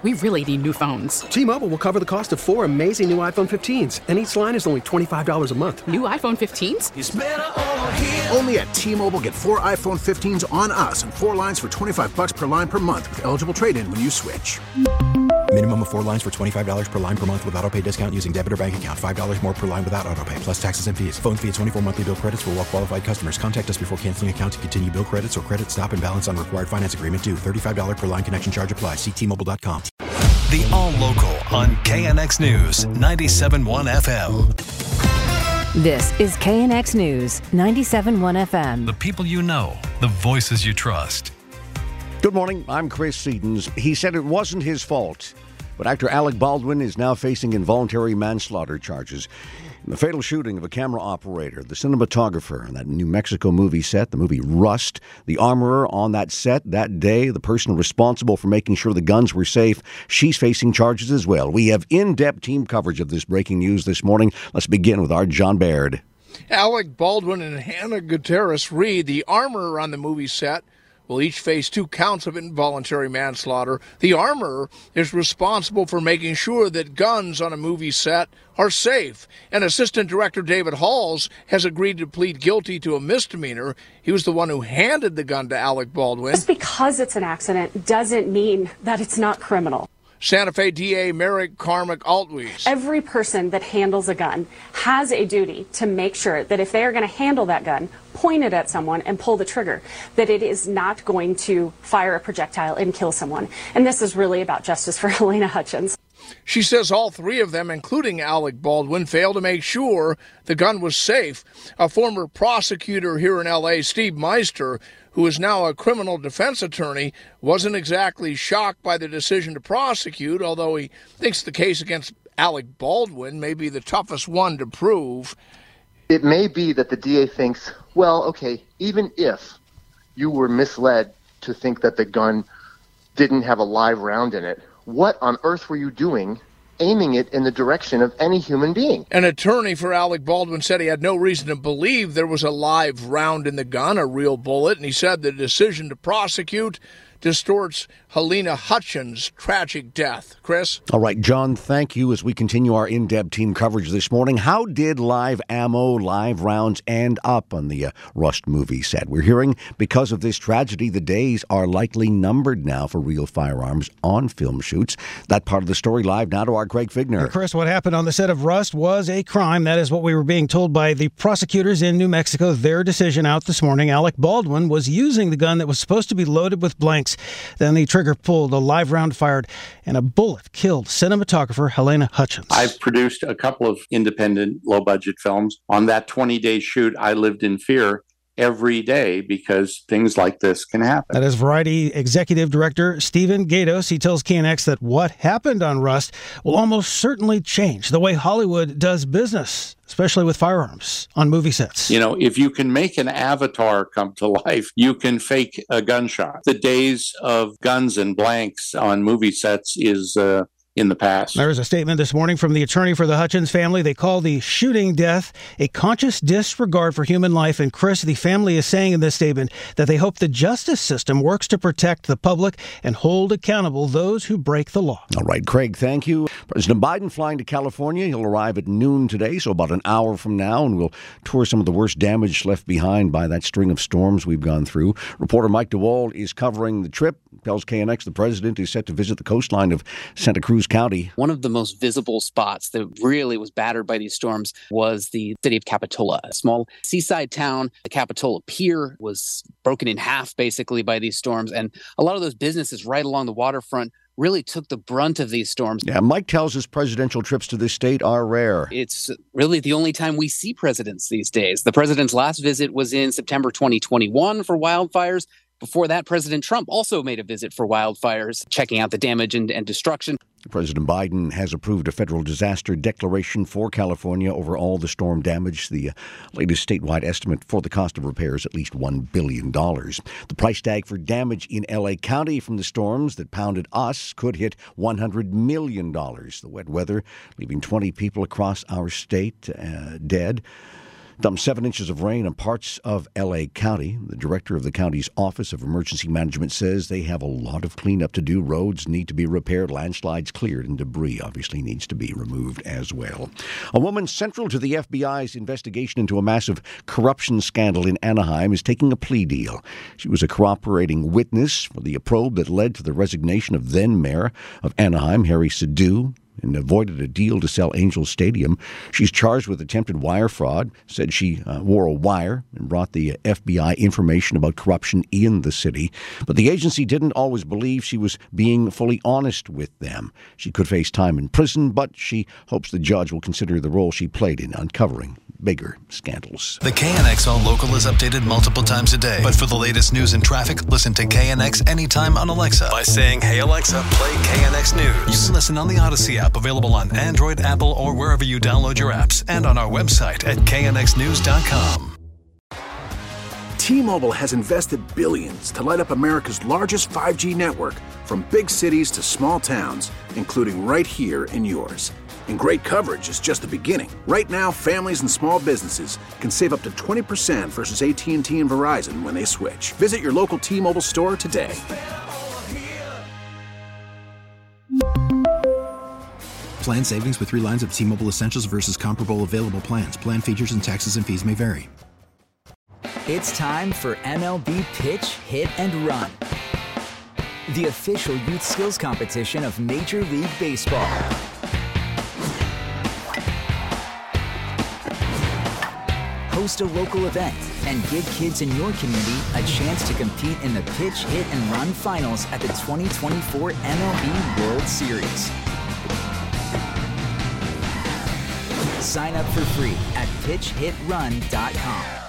We really need new phones. T-Mobile will cover the cost of 4 amazing new iPhone 15s, and each line is only $25 a month. New iPhone 15s? It's better over here. Only at T-Mobile, get 4 iPhone 15s on us and 4 lines for $25 per line per month with eligible trade-in when you switch. Minimum of 4 lines for $25 per line per month with autopay discount using debit or bank account. $5 more per line without autopay, plus taxes and fees. Phone fee at 24 monthly bill credits for well-qualified customers. Contact us before canceling account to continue bill credits or credit stop and balance on required finance agreement due. $35 per line connection charge applies. See T-Mobile.com. The All Local on KNX News 97.1 FM. This is KNX News 97.1 FM. The people you know, the voices you trust. Good morning, I'm Chris Sedens. He said it wasn't his fault, but actor Alec Baldwin is now facing involuntary manslaughter charges. In the fatal shooting of a camera operator, the cinematographer on that New Mexico movie set, the movie Rust, the armorer on that set that day, the person responsible for making sure the guns were safe, she's facing charges as well. We have in-depth team coverage of this breaking news this morning. Let's begin with our John Baird. Alec Baldwin and Hannah Gutierrez-Reed, the armorer on the movie set, will each face 2 counts of involuntary manslaughter. The armorer is responsible for making sure that guns on a movie set are safe. And Assistant Director David Halls has agreed to plead guilty to a misdemeanor. He was the one who handed the gun to Alec Baldwin. Just because it's an accident doesn't mean that it's not criminal. Santa Fe DA Merrick Carmack Altwies. Every person that handles a gun has a duty to make sure that if they are going to handle that gun, point it at someone and pull the trigger, that it is not going to fire a projectile and kill someone. And this is really about justice for Halyna Hutchins. She says all 3 of them, including Alec Baldwin, failed to make sure the gun was safe. A former prosecutor here in L.A., Steve Meister, who is now a criminal defense attorney, wasn't exactly shocked by the decision to prosecute, although he thinks the case against Alec Baldwin may be the toughest one to prove. It may be that the DA thinks, well, okay, even if you were misled to think that the gun didn't have a live round in it, what on earth were you doing aiming it in the direction of any human being? An attorney for Alec Baldwin said he had no reason to believe there was a live round in the gun, a real bullet, and he said the decision to prosecute distorts Halyna Hutchins' tragic death. Chris? All right, John, thank you as we continue our in-depth team coverage this morning. How did live ammo, live rounds end up on the Rust movie set? We're hearing because of this tragedy, the days are likely numbered now for real firearms on film shoots. That part of the story live now to our Craig Figner. Chris, what happened on the set of Rust was a crime. That is what we were being told by the prosecutors in New Mexico. Their decision out this morning. Alec Baldwin was using the gun that was supposed to be loaded with blanks. Then the trigger pulled, a live round fired, and a bullet killed cinematographer Halyna Hutchins. I've produced a couple of independent, low-budget films. On that 20-day shoot, I lived in fear every day because things like this can happen. That is Variety Executive Director Stephen Gaydos. He tells KNX that what happened on Rust will almost certainly change the way Hollywood does business, especially with firearms on movie sets. You know, if you can make an avatar come to life, you can fake a gunshot. The days of guns and blanks on movie sets is in the past. There is a statement this morning from the attorney for the Hutchins family. They call the shooting death a conscious disregard for human life. And Chris, the family is saying in this statement that they hope the justice system works to protect the public and hold accountable those who break the law. All right, Craig, thank you. President Biden flying to California. He'll arrive at noon today, so about an hour from now, and we'll tour some of the worst damage left behind by that string of storms we've gone through. Reporter Mike DeWald is covering the trip. Tells KNX the president is set to visit the coastline of Santa Cruz County. One of the most visible spots that really was battered by these storms was the city of Capitola, a small seaside town. The Capitola Pier was broken in half basically by these storms, and a lot of those businesses right along the waterfront really took the brunt of these storms. Yeah, Mike tells us presidential trips to this state are rare. It's really the only time we see presidents these days. The president's last visit was in September 2021 for wildfires. Before that, President Trump also made a visit for wildfires, checking out the damage and destruction. President Biden has approved a federal disaster declaration for California over all the storm damage. The latest statewide estimate for the cost of repairs, at least $1 billion. The price tag for damage in L.A. County from the storms that pounded us could hit $100 million. The wet weather leaving 20 people across our state dead. Dumped 7 inches of rain in parts of L.A. County. The director of the county's Office of Emergency Management says they have a lot of cleanup to do. Roads need to be repaired, landslides cleared, and debris obviously needs to be removed as well. A woman central to the FBI's investigation into a massive corruption scandal in Anaheim is taking a plea deal. She was a cooperating witness for the probe that led to the resignation of then-mayor of Anaheim, Harry Sidhu, and avoided a deal to sell Angels Stadium. She's charged with attempted wire fraud, said she wore a wire and brought the FBI information about corruption in the city. But the agency didn't always believe she was being fully honest with them. She could face time in prison, but she hopes the judge will consider the role she played in uncovering bigger scandals. The KNX All Local is updated multiple times a day. But for the latest news and traffic, listen to KNX anytime on Alexa by saying, "Hey Alexa, play KNX News." You can listen on the Odyssey app, available on Android, Apple, or wherever you download your apps, and on our website at knxnews.com. T-Mobile has invested billions to light up America's largest 5G network, from big cities to small towns, including right here in yours. And great coverage is just the beginning. Right now, families and small businesses can save up to 20% versus AT&T and Verizon when they switch. Visit your local T-Mobile store today. Plan savings with 3 lines of T-Mobile Essentials versus comparable available plans. Plan features and taxes and fees may vary. It's time for MLB Pitch, Hit, and Run, the official youth skills competition of Major League Baseball. Host a local event and give kids in your community a chance to compete in the Pitch, Hit, and Run finals at the 2024 MLB World Series. Sign up for free at pitchhitrun.com.